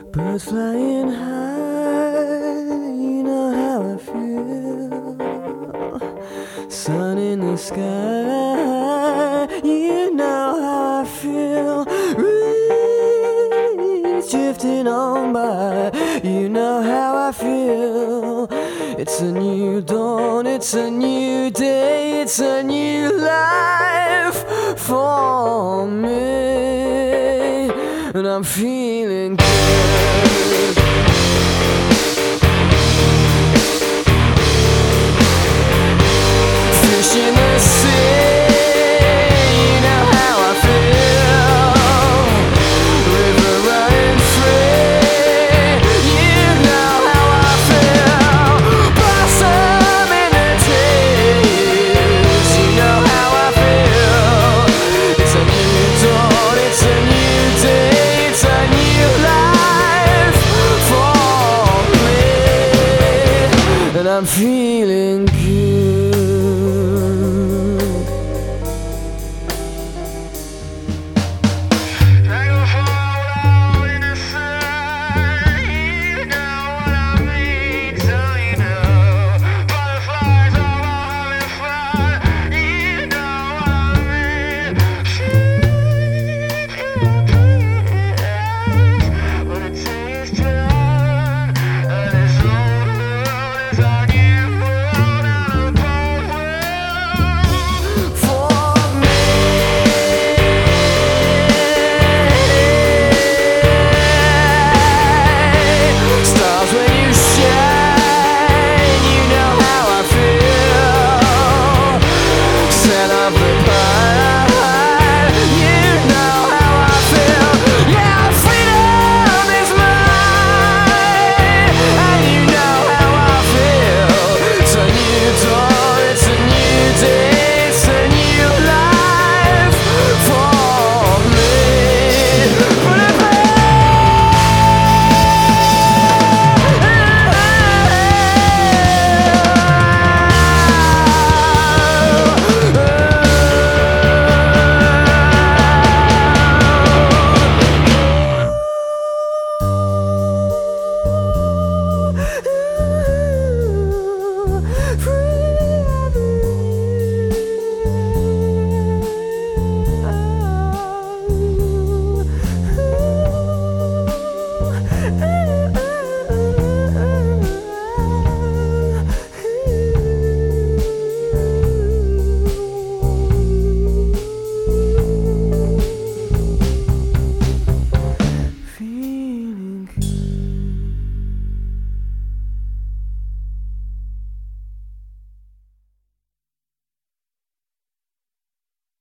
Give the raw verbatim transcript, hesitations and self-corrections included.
Birds flying high, you know how I feel. Sun in the sky, you know how I feel. Breeze drifting on by, you know how I feel. It's a new dawn, it's a new day, it's a new life for me, and I'm feeling good. Fish in the sea, you know how I feel. River running free, you know how I feel. Blossom in the trees, you know how I feel. It's a new dawn, it's a new day, it's a new life for me, and I'm feeling good.